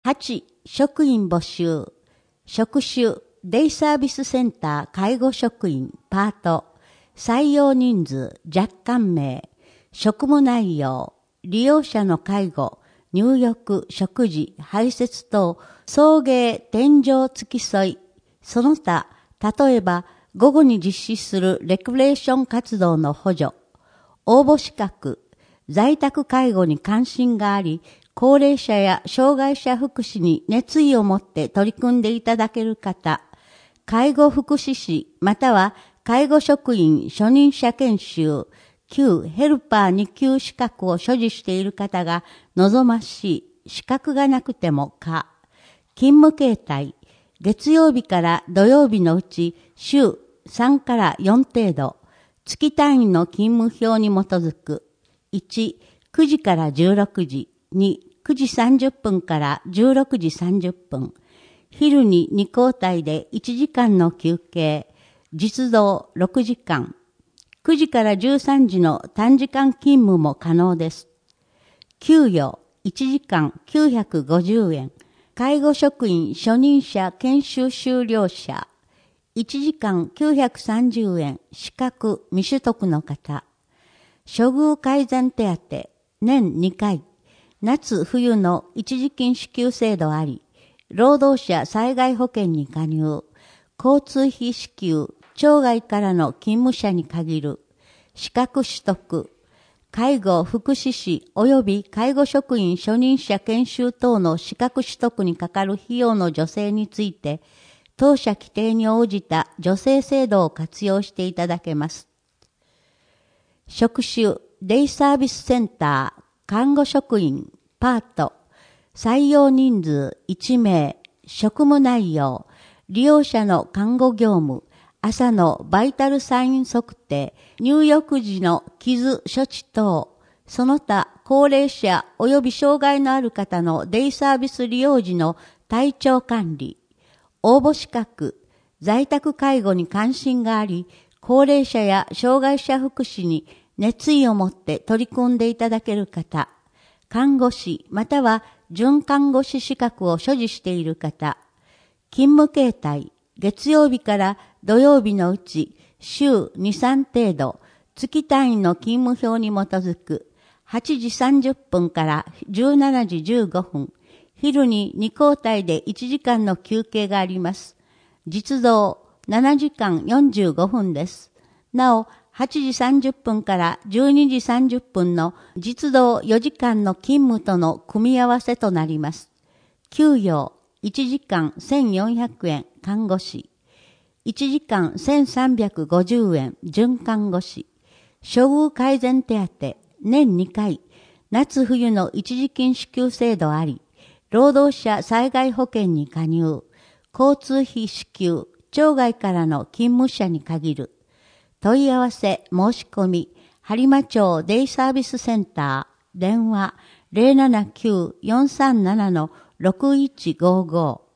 8、職員募集。職種、デイサービスセンター介護職員パート。採用人数、若干名。職務内容、利用者の介護、入浴、食事、排泄等、送迎、添乗付き添い。その他、例えば、午後に実施するレクレーション活動の補助。応募資格、在宅介護に関心があり、高齢者や障害者福祉に熱意を持って取り組んでいただける方、介護福祉士または介護職員初任者研修、旧ヘルパー2級資格を所持している方が望ましい、資格がなくても可。勤務形態、月曜日から土曜日のうち週3から4程度、月単位の勤務表に基づく。1、9時から16時。2、9時30分から16時30分。昼に2交代で1時間の休憩。実働6時間。9時から13時の短時間勤務も可能です。給与1時間950円。介護職員初任者研修修了者。1時間930円。資格未取得の方。処遇改善手当。年2回。夏冬の一時金支給制度あり。労働者災害保険に加入。交通費支給。町外からの勤務者に限る。資格取得。介護福祉士及び介護職員初任者研修等の資格取得にかかる費用の助成について、当社規定に応じた助成制度を活用していただけます。職種、デイサービスセンター、看護職員、パート、採用人数1名、職務内容、利用者の看護業務、朝のバイタルサイン測定、入浴時の傷処置等、その他高齢者及び障害のある方のデイサービス利用時の体調管理、応募資格、在宅介護に関心があり、高齢者や障害者福祉に熱意を持って取り組んでいただける方、看護師または準看護師資格を所持している方、勤務形態、月曜日から土曜日のうち週2、3程度、月単位の勤務表に基づく8時30分から17時15分、昼に2交代で1時間の休憩があります。実働7時間45分です。なお、8時30分から12時30分の実働4時間の勤務との組み合わせとなります。給与1時間1400円看護師、1時間1350円準看護師、処遇改善手当、年2回、夏冬の一時金支給制度あり、労働者災害保険に加入、交通費支給、町外からの勤務者に限る。問い合わせ、申し込み、播磨町デイサービスセンター、電話 079-437-6155